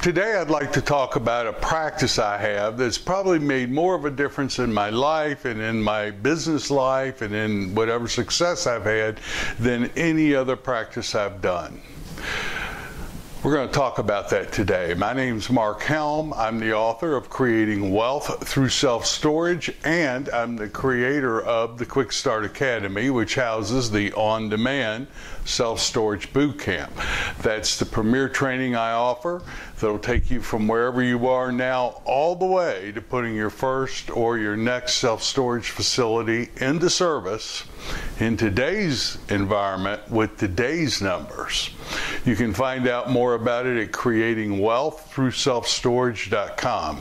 Today I'd like to talk about a practice I have that's probably made more of a difference in my life and in my business life and in whatever success I've had than any other practice I've done. We're going to talk about that today. My name's Mark Helm. I'm the author of Creating Wealth Through Self-Storage, and I'm the creator of the Quick Start Academy, which houses the on-demand self-storage boot camp. That's the premier training I offer that'll take you from wherever you are now all the way to putting your first or your next self-storage facility into service in today's environment with today's numbers. You can find out more about it at creatingwealththroughselfstorage.com.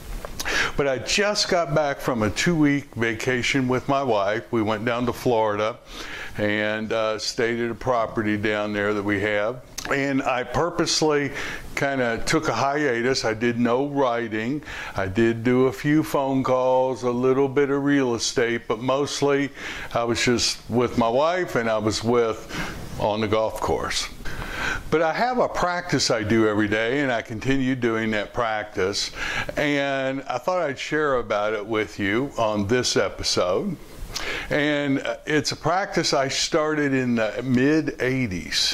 But I just got back from a 2-week vacation with my wife. We went down to Florida and stayed at a property down there that we have. And I purposely kind of took a hiatus. I did no writing. I did do a few phone calls, a little bit of real estate, but mostly I was just with my wife and I was on the golf course. But I have a practice I do every day, and I continue doing that practice. And I thought I'd share about it with you on this episode. And it's a practice I started in the mid-'80s.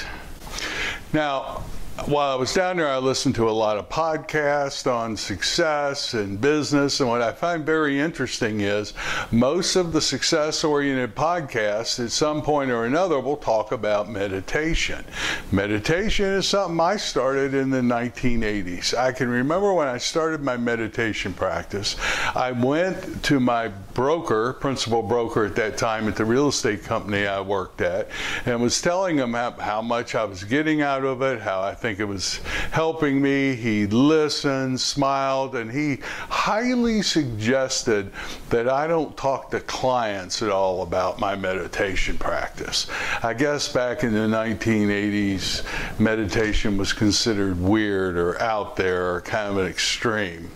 Now, while I was down there, I listened to a lot of podcasts on success and business, and what I find very interesting is most of the success-oriented podcasts at some point or another will talk about meditation. Meditation is something I started in the 1980s. I can remember when I started my meditation practice, I went to my principal broker at that time at the real estate company I worked at, and was telling him how much I was getting out of it, how I think it was helping me. He listened, smiled, and he highly suggested that I don't talk to clients at all about my meditation practice. I guess back in the 1980s, meditation was considered weird or out there or kind of an extreme.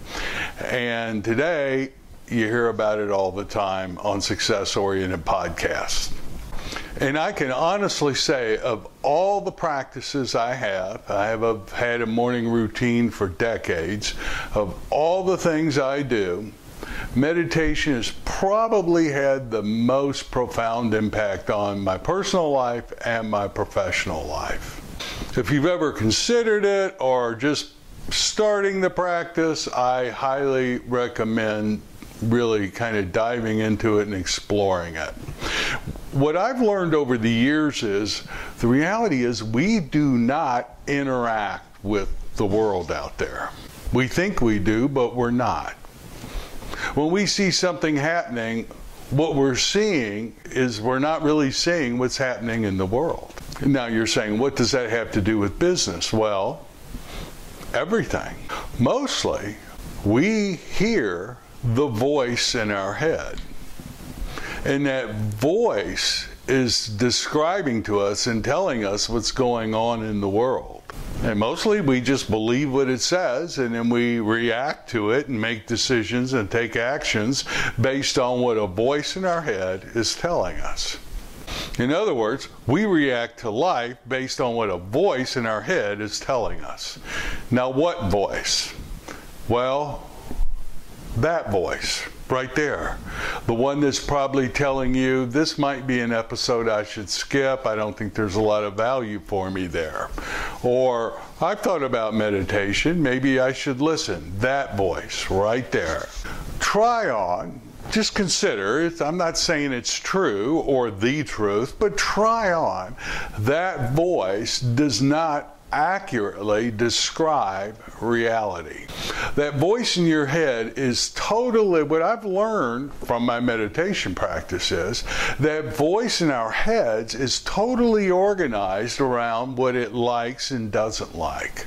And today, you hear about it all the time on success-oriented podcasts. And I can honestly say, of all the practices I have had a morning routine for decades. Of all the things I do, meditation has probably had the most profound impact on my personal life and my professional life. If you've ever considered it or just starting the practice, I highly recommend really kind of diving into it and exploring it. What I've learned over the years is the reality is we do not interact with the world out there. We think we do, but we're not. When we see something happening, what we're seeing is we're not really seeing what's happening in the world. Now you're saying, what does that have to do with business? Well, everything. Mostly, we hear the voice in our head. And that voice is describing to us and telling us what's going on in the world. And mostly we just believe what it says, and then we react to it and make decisions and take actions based on what a voice in our head is telling us. In other words, we react to life based on what a voice in our head is telling us. Now, what voice? Well, that voice right there. The one that's probably telling you, this might be an episode I should skip. I don't think there's a lot of value for me there. Or, I've thought about meditation. Maybe I should listen. That voice right there. Try on. Just consider it. I'm not saying it's true or the truth, but try on. That voice does not accurately describe reality. That voice in your head is totally, what I've learned from my meditation practice is, that voice in our heads is totally organized around what it likes and doesn't like.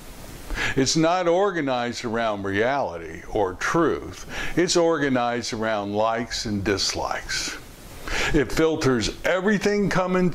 It's not organized around reality or truth. It's organized around likes and dislikes. It filters everything coming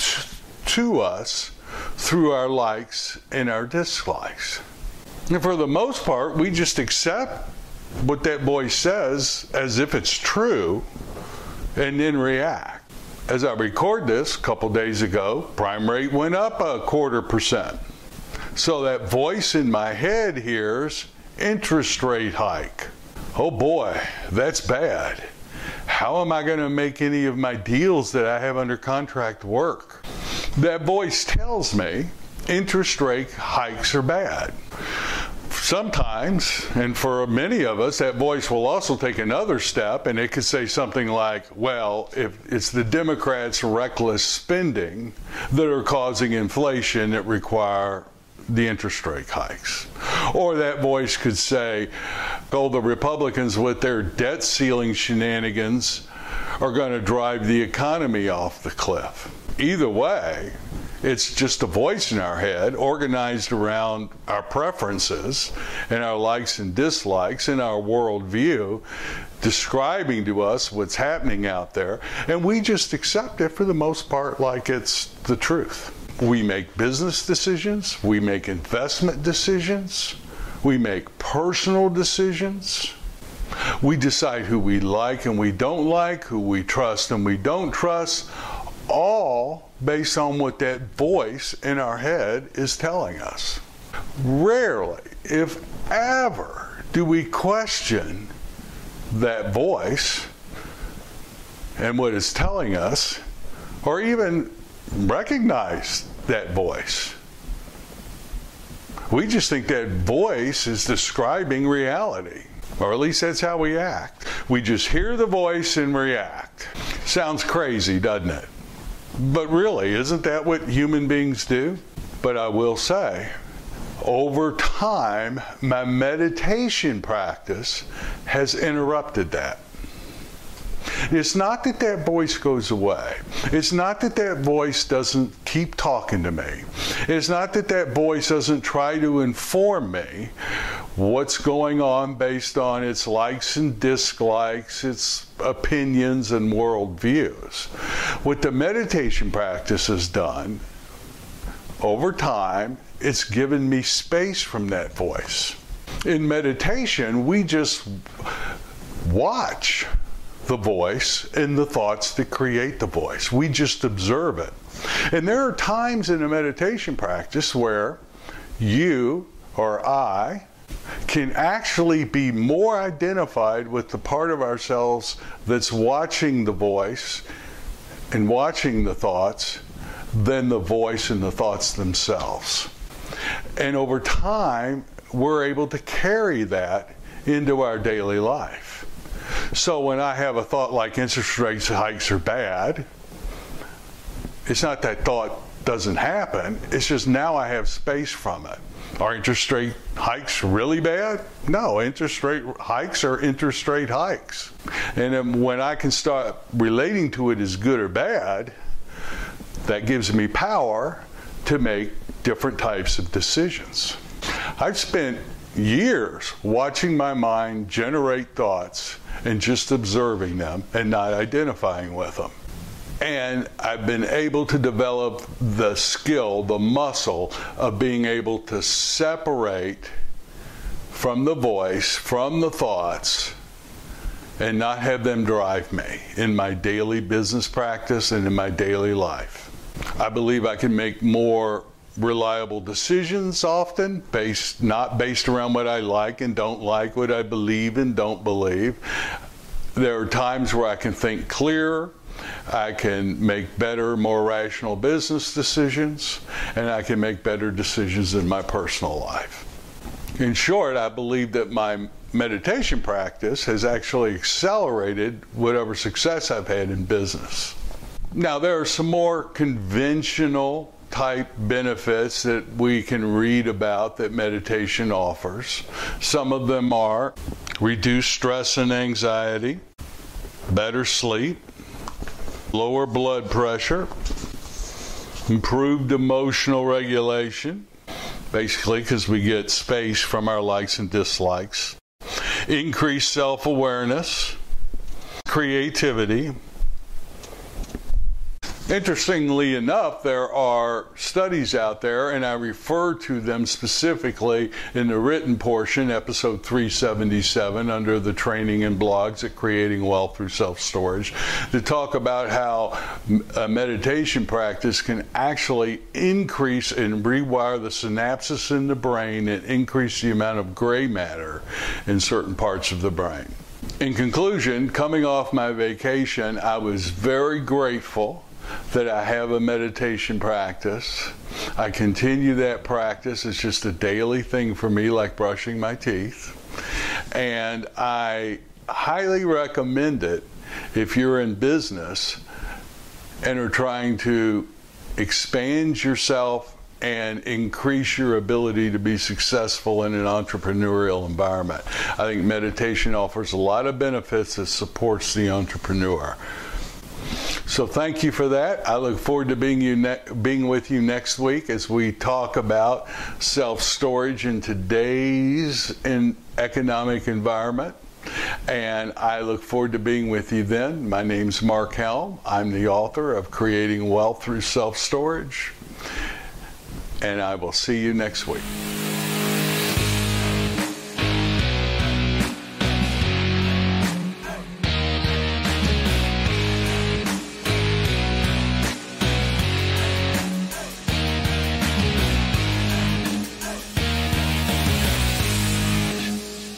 to us through our likes and our dislikes. And for the most part, we just accept what that voice says as if it's true and then react. As I record this, a couple days ago, prime rate went up 0.25%. So that voice in my head hears interest rate hike. Oh boy, that's bad. How am I going to make any of my deals that I have under contract work? That voice tells me interest rate hikes are bad. Sometimes, and for many of us, that voice will also take another step, and it could say something like, well, if it's the Democrats' reckless spending that are causing inflation that require the interest rate hikes. Or that voice could say, oh, the Republicans with their debt ceiling shenanigans are going to drive the economy off the cliff. Either way, it's just a voice in our head organized around our preferences and our likes and dislikes and our worldview, describing to us what's happening out there, and we just accept it for the most part like it's the truth. We make business decisions, we make investment decisions, we make personal decisions, we decide who we like and we don't like, who we trust and we don't trust, all based on what that voice in our head is telling us. Rarely, if ever, do we question that voice and what it's telling us, or even recognize that voice. We just think that voice is describing reality, or at least that's how we act. We just hear the voice and react. Sounds crazy, doesn't it? But really, isn't that what human beings do? But I will say, over time, my meditation practice has interrupted that. It's not that that voice goes away. It's not that that voice doesn't keep talking to me. It's not that that voice doesn't try to inform me what's going on based on its likes and dislikes, its opinions and worldviews. What the meditation practice has done over time, it's given me space from that voice. In meditation, we just watch the voice and the thoughts that create the voice. We just observe it. And there are times in a meditation practice where you or I can actually be more identified with the part of ourselves that's watching the voice and watching the thoughts than the voice and the thoughts themselves. And over time, we're able to carry that into our daily life. So when I have a thought like interest rate hikes are bad, it's not that thought doesn't happen, it's just now I have space from it. Are interest rate hikes really bad? No, interest rate hikes are interest rate hikes. And then when I can start relating to it as good or bad, that gives me power to make different types of decisions. I've spent years watching my mind generate thoughts and just observing them and not identifying with them. And I've been able to develop the skill, the muscle of being able to separate from the voice, from the thoughts, and not have them drive me in my daily business practice and in my daily life. I believe I can make more reliable decisions often, not based around what I like and don't like, what I believe and don't believe. There are times where I can think clearer, I can make better, more rational business decisions, and I can make better decisions in my personal life. In short, I believe that my meditation practice has actually accelerated whatever success I've had in business. Now, there are some more conventional type benefits that we can read about that meditation offers. Some of them are reduced stress and anxiety, better sleep, lower blood pressure, improved emotional regulation, basically because we get space from our likes and dislikes, increased self-awareness, creativity, Interestingly enough, there are studies out there, and I refer to them specifically in the written portion, episode 377, under the training and blogs at Creating Wealth Through Self-Storage, to talk about how a meditation practice can actually increase and rewire the synapses in the brain and increase the amount of gray matter in certain parts of the brain. In conclusion, coming off my vacation, I was very grateful that I have a meditation practice. I continue that practice. It's just a daily thing for me, like brushing my teeth. And I highly recommend it if you're in business and are trying to expand yourself and increase your ability to be successful in an entrepreneurial environment. I think meditation offers a lot of benefits that supports the entrepreneur. So thank you for that. I look forward to being with you next week as we talk about self-storage in today's economic environment. And I look forward to being with you then. My name's Mark Helm. I'm the author of Creating Wealth Through Self-Storage. And I will see you next week.